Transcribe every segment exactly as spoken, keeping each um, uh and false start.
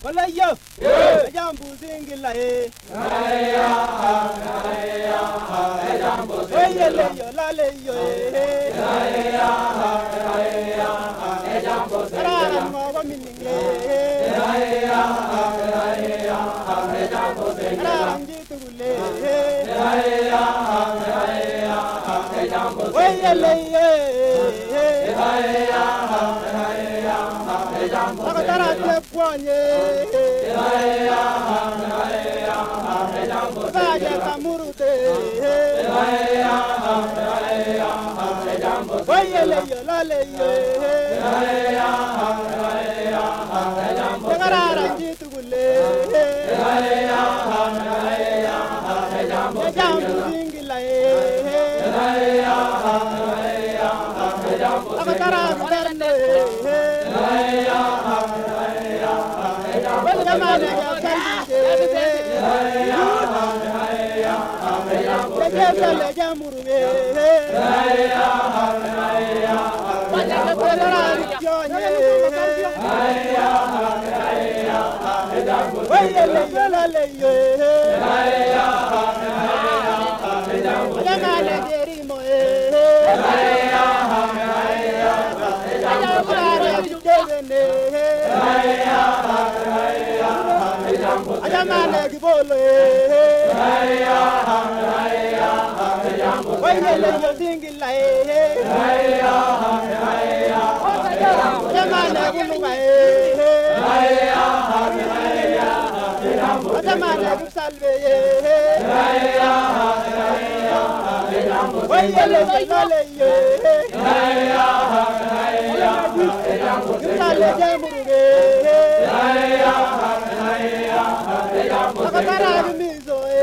Wala yo. Jambu singila e. Aya aya jambu Oyele yo lale yo e. Aya aya jambu Rara mo wa mininge. Aya aya jambu Rara njitu gule. Aya aya jambu Oyele yo. Aya aya jambu Akatara tepwanye. Aya aya jambu Baje kamurute. Aya aya jambu Oyele yo lale yo. Aya aya jambu Rara njitu gule. Aya aya jambu Jambu singila e. Aya aya jambu Akatara tepwanye. Aya aya jambu Jamane ya kalbise. Jajale jamuruge. Aya aya Akatara kyonye. Oyele yo lale yo. Jamane derimo e. Jamane debene. Jamane gibolo e. Oyele yo singila e. Jamane guluga e. Jamane gsalve e. Oyele yo lale yo. Gsalve jamuruge. Akatara mizo e.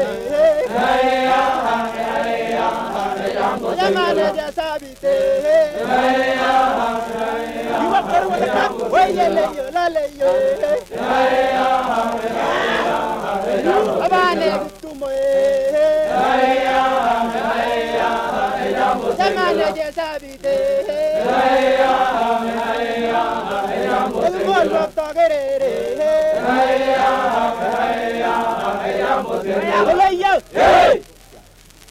Jamane jasabite. Oyele yo lale yo. Abane tumo e. Jamane jasabite. Elmol baptagerere. Wala yo.